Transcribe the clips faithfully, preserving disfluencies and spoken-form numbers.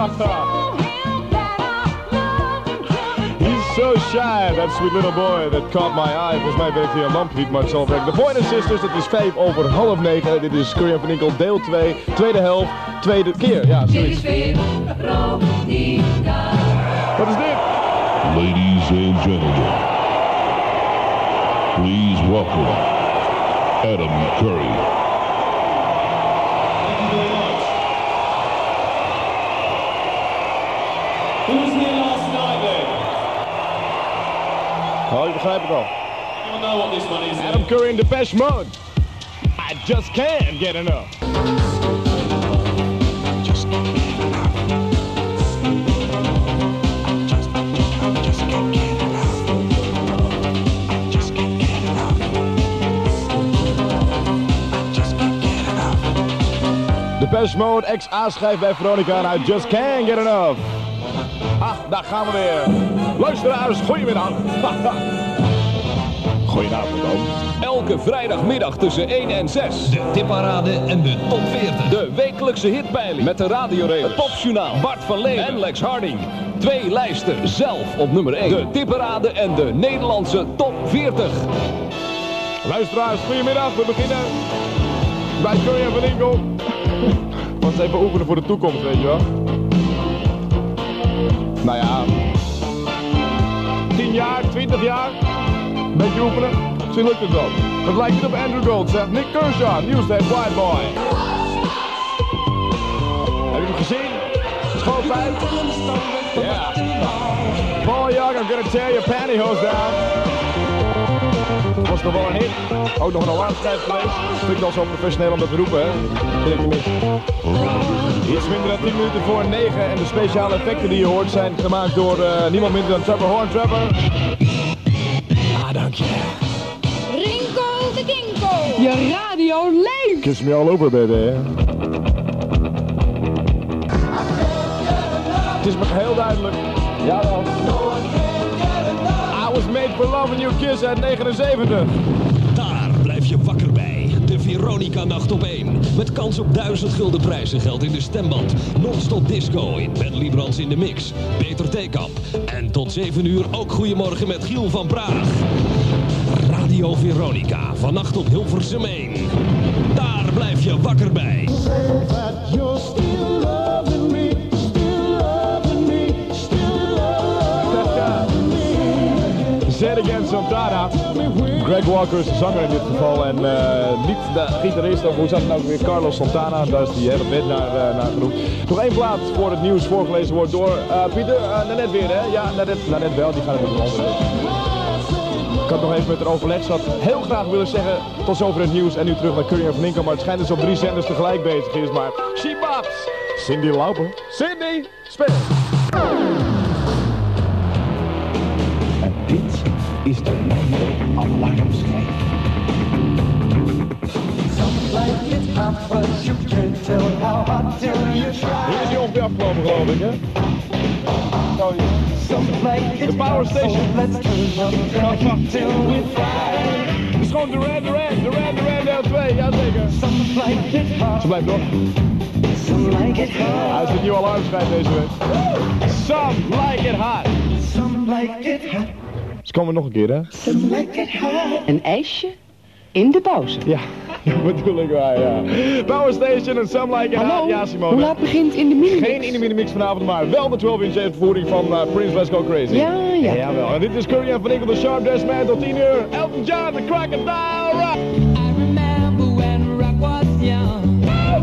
He's so shy, that sweet little boy that caught my eye. Volgens mij werkt hij een lamp niet, maar het zal werken. The Pointer Sisters, het is vijf over half negen. Dit is Curry en Van Inkel, deel twee, tweede helft, tweede keer. Ja, zoiets. Wat is dit? Ladies and gentlemen, please welcome Adam Curry. Who was here last night then? Oh, ik begrijp het al. You know what this one is. Adam Curry in Depeche Mode. I just can't get enough. Just can't get enough. Just, just can't get enough. I just can't get enough. I just can't get enough. Depeche Mode, ex-A-schijf bij Veronica en I just can't get enough. Ah, daar gaan we weer. Luisteraars, goedemiddag. Goedenavond dan. Elke vrijdagmiddag tussen één en zes. De tipparade en de top veertig. De wekelijkse hitpeiling. Met de radiorails. Het popjournaal. Bart van Leeuwen en Lex Harding. Twee lijsten zelf op nummer één. De tipparade en de Nederlandse top veertig. Luisteraars, goedemiddag. We beginnen bij Curry en Van Inkel. Want even oefenen voor de toekomst, weet je wel. Nou ja, tien jaar, twintig jaar, een beetje oefenen, misschien lukt het wel. Het lijkt niet op Andrew Gold, zegt Nick Kershaw, Newsday, White Boy. Heb je hem gezien? Schoot fijn? Ja. Paul Young, I'm gonna tear your pantyhose down. Was nog wel een hit. Ook nog een alarmschijf geweest. Klinkt al zo professioneel om dat te roepen, hè? Vind ik niet mis. Iets minder dan tien minuten voor negen en de speciale effecten die je hoort zijn gemaakt door uh, niemand minder dan Trevor Horn. Trevor. Ah, dank je. Rinko de Dinko. Je radio leeft. Kiss me all over, baby. Het is me heel duidelijk. Jawel. I was made for loving you, Kiss uit negenenzeventig. Daar blijf je wakker bij. De Veronica-nacht op één. Met kans op duizend gulden prijzengeld in de stemband. Non-stop disco in Ben Liebrandts in de mix. Peter Theekamp. En tot zeven uur ook Goedemorgen met Giel van Praag. Radio Veronica. Vannacht op Hilversum één. Daar blijf je wakker bij. Say it again, Santana. Greg Walker is de zanger in dit geval en uh, niet de gitarist, of hoe zat het nou weer? Carlos Santana, daar is die hele band naar, uh, naar genoemd. Nog één plaat voor het nieuws voorgelezen wordt door uh, Pieter, uh, net weer hè? Ja, net, net wel, die gaan het met een andere. Ik had nog even met een overleg, ze had heel graag willen zeggen tot zover het nieuws en nu terug naar Curry en Van Inkel, maar het schijnt dat ze op drie zenders tegelijk bezig is, maar she bops! Cindy Lauper. Cindy, speel! En dit is de nieuwe alarmschijf. Hier is hij ongeveer afgelopen, geloof ik, hè? De Power Station. Het is gewoon Duran Duran, Duran Duran deel twee, jazeker. Ze blijft nog. Hij is de nieuwe alarmschijf deze week. Some like it hot. Ze komen nog een keer, hè? Een ijsje in de pauze. Ja, dat bedoel ik wel, ja. Power Station en Some Like It Hallo, Hot. Ja, Simone. hoe laat begint in de minimix? Geen in de minimix vanavond, maar wel de twaalf inch vervoering van uh, Prince Let's Go Crazy. Ja, ja. Jawel. En dit is Curry en Van Inkel, de Sharp Dressed Man tot tien uur. Elton John, de Crocodile Rock. I remember when rock was young.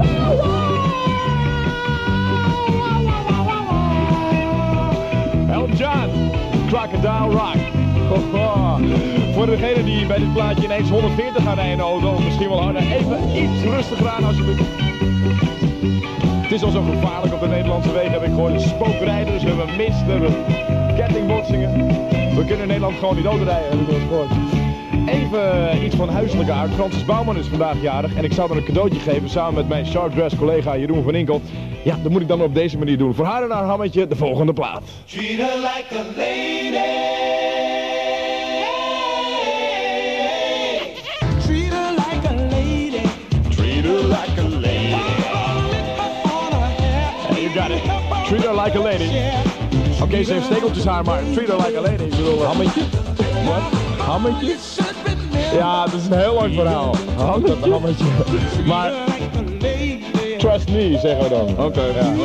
Elton John, Crocodile Rock. Oh, oh. Voor degenen die bij dit plaatje ineens honderdveertig gaan rijden in de auto, of misschien wel harder, even iets rustiger aan alsjeblieft. Het is al zo gevaarlijk op de Nederlandse wegen, heb ik gehoord. Spookrijders, we hebben mist, we hebben kettingbotsingen. We kunnen in Nederland gewoon niet autorijden, heb ik wel eens gehoord. Even iets van huiselijke aard. Francis Bouwman is vandaag jarig en ik zou dan een cadeautje geven samen met mijn Sharp Dress collega Jeroen van Inkel. Ja, dat moet ik dan op deze manier doen. Voor haar en haar hammetje de volgende plaat. Treat her like a lady. Treat her like a lady. Treat her like a lady. On her hair. Hey, you got it. Treat her her like a lady. Oké, okay, ze heeft stekeltjes haar, maar treat her like a lady. Ik bedoel, hammetje? Wat? Hammetje? Ja, dat is een heel lang verhaal. Houdt dat hammetje. Maar, trust me, zeggen we dan. Oké, okay. Ja,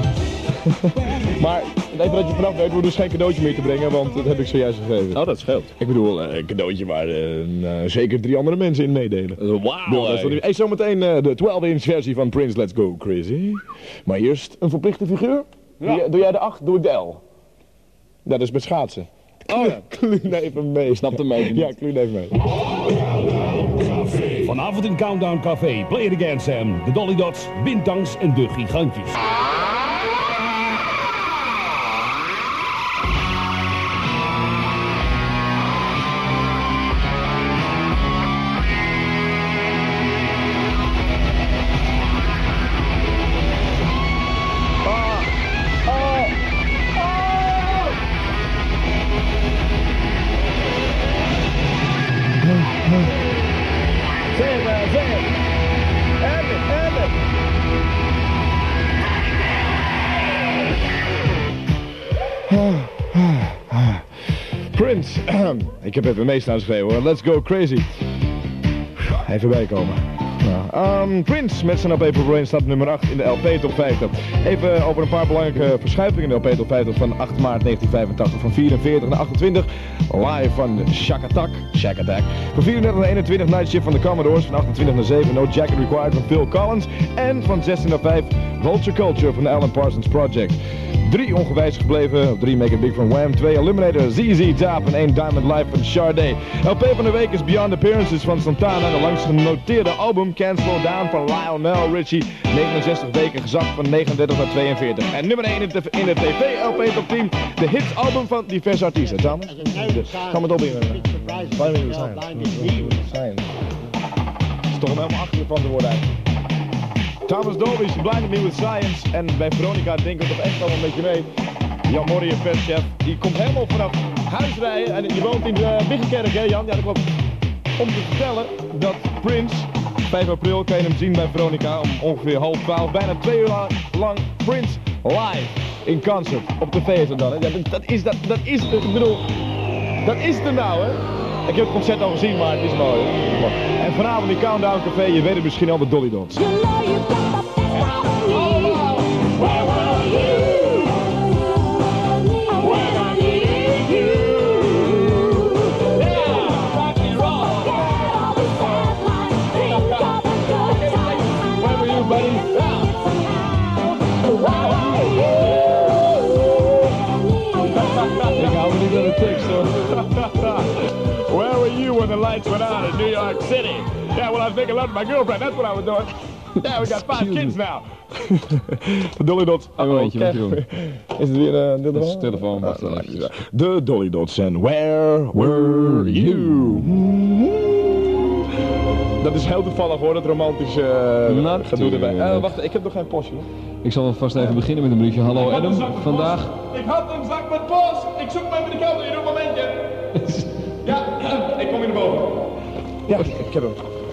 maar even dat je vanaf weet, we hoeven dus geen cadeautje meer te brengen, want dat heb ik zojuist gegeven. Oh, dat scheelt. Ik bedoel, uh, een cadeautje waar uh, uh, zeker drie andere mensen in meedelen. Wauw. Hey. Hey, zometeen uh, de twaalf inch versie van Prince Let's Go Crazy. Maar eerst een verplichte figuur. Ja. Doe, jij, doe jij de acht, doe ik de L. Ja, dat is met schaatsen. Oh ja. Kluun even mee. Snap hem mee. Ja, kluun even mee. Vanavond in Countdown Café, Play It Again Sam, de Dolly Dots, Bintangs en de Gigantjes. Prince, ik heb even mee staan schreeuwen hoor. Let's go crazy. Even bijkomen. Nou, um, Prince met zijn L P Purple Rain staat nummer acht in de L P Top vijftig. Even over een paar belangrijke verschuivingen in de L P Top vijftig van acht maart negentien vijfentachtig. Van vierenveertig naar achtentwintig. Live van Shack Attack. Shack Attack. Van vierendertig naar eenentwintig Night Shift van de Commodores. Van achtentwintig naar zeven No Jacket Required van Phil Collins. En van zestien naar vijf Vulture Culture van de Alan Parsons Project. Drie ongewijzigd gebleven, drie Make It Big van Wham, twee Eliminator, Z Z Top en één Diamond Life van Sade. L P van de week is Beyond Appearances van Santana, de langst genoteerde album Can't Slow Down van Lionel Richie. negenenzestig weken gezakt van negenendertig naar tweeënveertig. En nummer één in de, in de T V L P Top tien, de hitsalbum van diverse artiesten. Thomas? Ga met op in. Blind Me With Science. Het is toch om helemaal achter van te worden eigenlijk. Thomas Dolby's Blinded Me With Science. En bij Veronica denk ik toch echt wel een beetje mee. Jan Morrie, perschef, die komt helemaal vanaf huis rijden. En je woont in de Biggenkerk, hè Jan? Ja, dat klopt. Om te vertellen dat Prince, vijf april kan je hem zien bij Veronica om ongeveer half twaalf. Bijna twee uur lang Prince live in concert. Op tv is het dan, hè? Ja, dat is, dat, dat is, ik bedoel, dat is het er nou, hè? Ik heb het concert al gezien, maar het is mooi. Hè? En vanavond in Countdown Café, je weet het misschien al, de Dolly Dots. Where were you when the lights went on in New York City? Yeah, well, I was making love to my girlfriend. That's what I was doing. Yeah, we got five kids now. De Dolly Dots. Oh, oh, eentje, is het weer uh, de telefoon? Dat is de telefoon. Wacht uh, even. De Dolly Dots en Where Were You? Dat is heel toevallig hoor, dat romantische uh, gedoe erbij. Uh, wacht, ik heb nog geen postje. Ik zal vast even beginnen met een briefje. Hallo Adam, vandaag... Ik had een zak met post. Ik zoek maar even de kelder, je doet een momentje. Ja, ik kom hier naar boven. Ja, ik heb hem.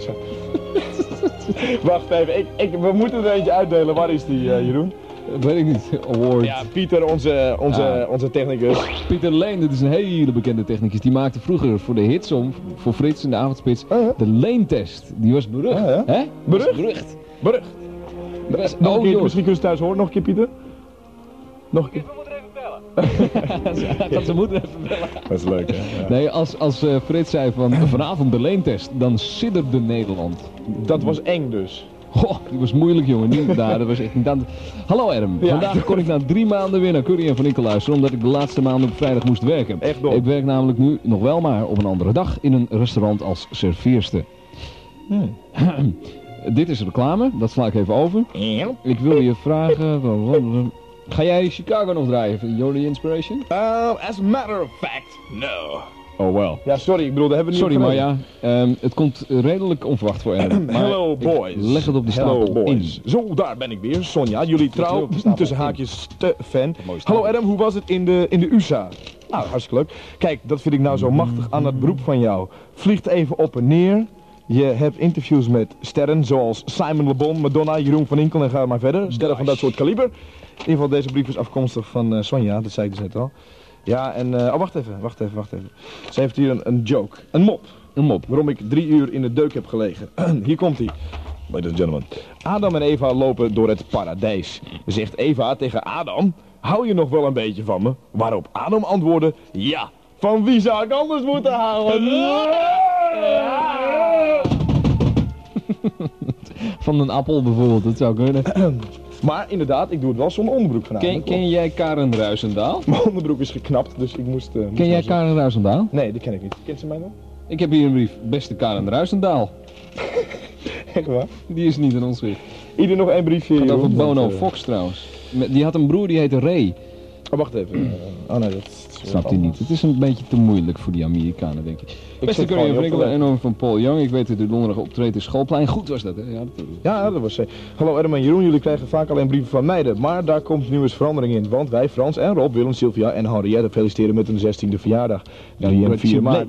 Wacht even, ik, ik, we moeten er eentje uitdelen. Waar is die, uh, Jeroen? Dat weet ik niet. Award. Ja, Pieter, onze, onze, ah. onze technicus. Pieter Leen, dit is een hele bekende technicus. Die maakte vroeger voor de hitsom, voor Frits in de avondspits, uh -huh. de Leen-test. Die was berucht. Uh -huh. Hè? Berucht? Berucht. Berucht. Was, nog oh, een keer, joh. misschien kun je het thuis horen. Nog een keer, Pieter. Nog een keer. Dat ze moeten even bellen. Dat is leuk, hè? Ja. Nee, als, als uh, Frits zei van vanavond de Leentest, dan sidderde Nederland. Dat was eng dus. Goh, die was moeilijk jongen, niet daar, dat was echt niet aan. Hallo Erm, ja. Vandaag kon ik na drie maanden weer naar Curry en Van Inkel luisteren, omdat ik de laatste maanden op vrijdag moest werken. Echt dom. Ik werk namelijk nu nog wel maar op een andere dag in een restaurant als serveerster. Hmm. Dit is reclame, dat sla ik even over. Ja. Ik wil je vragen... Ga jij Chicago nog draaien van You're the Inspiration? Uh, as a matter of fact, no. Oh well. Ja, sorry, ik bedoel, daar hebben we niet Sorry, maar ja, um, het komt redelijk onverwacht voor Adam. Hello boys. Leg het op de stapel Hello boys. In. Zo, daar ben ik weer. Sonja, jullie trouw, tussen haakjes, te fan. Hallo Adam, hoe was het in de, in de U S A? Nou, hartstikke leuk. Kijk, dat vind ik nou zo machtig aan het beroep van jou. Vliegt even op en neer. Je hebt interviews met sterren zoals Simon Le Bon, Madonna, Jeroen van Inkel en ga maar verder. Sterren van dat soort kaliber. In ieder geval deze brief is afkomstig van uh, Sonja, dat zei ik dus net al. Ja, en... Uh, oh, wacht even, wacht even, wacht even. Ze heeft hier een, een joke, een mop. Een mop. Waarom ik drie uur in de deuk heb gelegen. Hier komt hij. Ladies and gentlemen. Adam en Eva lopen door het paradijs. Zegt Eva tegen Adam, hou je nog wel een beetje van me? Waarop Adam antwoordde, ja. Van wie zou ik anders moeten houden? Van een appel bijvoorbeeld, dat zou kunnen. Maar inderdaad, ik doe het wel zonder onderbroek vanavond. Ken, ken jij Karen Ruisendaal? Mijn onderbroek is geknapt, dus ik moest... Uh, moest ken jij Karen Ruisendaal? Nee, die ken ik niet. Kent ze mij nog? Ik heb hier een brief. Beste Karen Ruisendaal. Echt waar? Die is niet in ons weer. Ieder nog één briefje. Het gaat over Bono want, uh... Fox trouwens. Die had een broer die heette Ray. Oh, wacht even. Uh, oh nee, dat... Snapt hij niet. Het is een beetje te moeilijk voor die Amerikanen, denk ik. ik Beste Curry en Frinkel, enorm van Paul Young. Ik weet dat u donderdag optreedt in Schoolplein. Goed was dat, hè? Ja, dat, ja, dat was... Uh... Hallo Adam en Jeroen, jullie krijgen vaak alleen brieven van meiden. Maar daar komt nu eens verandering in. Want wij, Frans en Rob, Willem, Sylvia en Henriette feliciteren met hun zestiende verjaardag. drie en vier maart.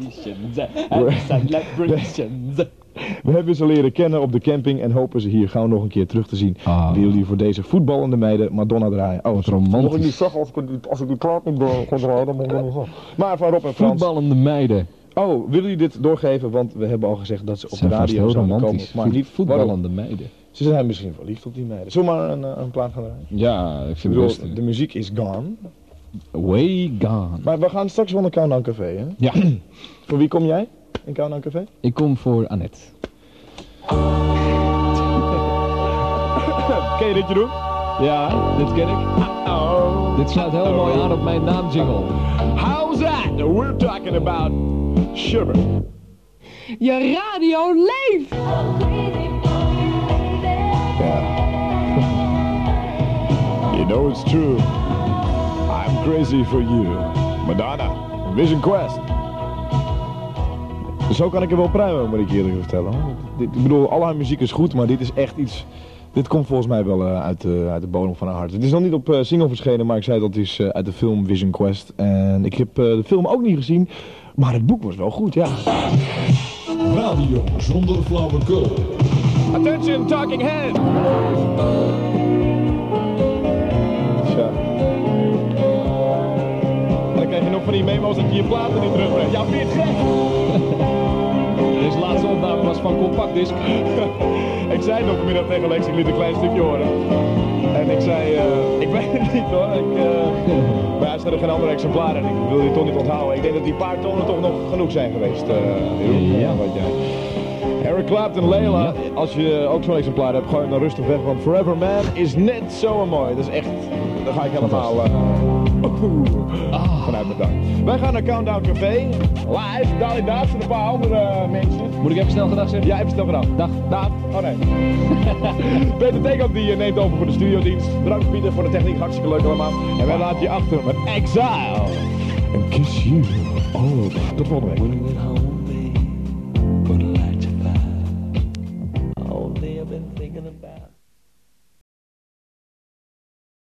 We hebben ze leren kennen op de camping en hopen ze hier gauw nog een keer terug te zien. Ah. Die jullie voor deze voetballende meiden Madonna draaien. Oh, wat romantisch. Mag ik niet zeggen als ik, als ik die klaar niet kon draaien, dan moet ik niet zeggen. Maar van Rob en Frans. Voetballende meiden. Oh, willen jullie dit doorgeven? Want we hebben al gezegd dat ze op de radio zouden komen. Maar niet voetballende meiden. Ze zijn misschien verliefd op die meiden. Zullen we maar een, een plaat gaan draaien? Ja, ik vind het best. De muziek is gone. Way gone. Maar we gaan straks wel naar Countdown Café, hè? Ja. Voor wie kom jij in Countdown Café? Ik kom voor Annette. Ken je dit, Jeroen? Ja, dit ken ik. Uh-oh. Dit sluit heel mooi aan op mijn naamjingle. How's that? We're talking about sugar. Je radio leeft! Ja. You know it's true. I'm crazy for you. Madonna. Vision Quest. Zo kan ik er wel pruimen, moet ik eerlijk vertellen. Dit, ik bedoel, al haar muziek is goed, maar dit is echt iets... Dit komt volgens mij wel uh, uit, uh, uit de bodem van haar hart. Het is nog niet op uh, single verschenen, maar ik zei dat het is uh, uit de film Vision Quest. En ik heb uh, de film ook niet gezien, maar het boek was wel goed, ja. Radio zonder flauwekul. Attention, talking head! Tja. En dan krijg je nog van die memo's dat je je platen niet terugbrengt. Ja, vind je het gek? Deze laatste opname was van Compact Disc. Ik zei nog vanmiddag tegen Lex, ik liet een klein stukje horen. En ik zei, uh, ik weet het niet hoor, ik, uh, maar hij zei er geen andere exemplaren en ik wil die toch niet onthouden. Ik denk dat die paar tonen toch nog genoeg zijn geweest. Uh, ja, wat jij. Eric Clapton, Layla, ja. Als je ook zo'n exemplaar hebt, gooi hem dan rustig weg, want Forever Man is net zo mooi. Dat is echt, daar ga ik helemaal uh, uh, vanuit mijn dak. Wij gaan naar Countdown Café, live, Dali Daas en een paar andere uh, mensen. Moet ik even snel gedag zeggen? Ja, even snel gedag. Dag. Dag. Oh nee. Peter Teekamp die uh, neemt over voor de studiodienst. Bedankt Pieter voor de techniek, hartstikke leuk allemaal. En wij laten je achter met Exile. And kiss you all over. Tot volgende week. I've been thinking about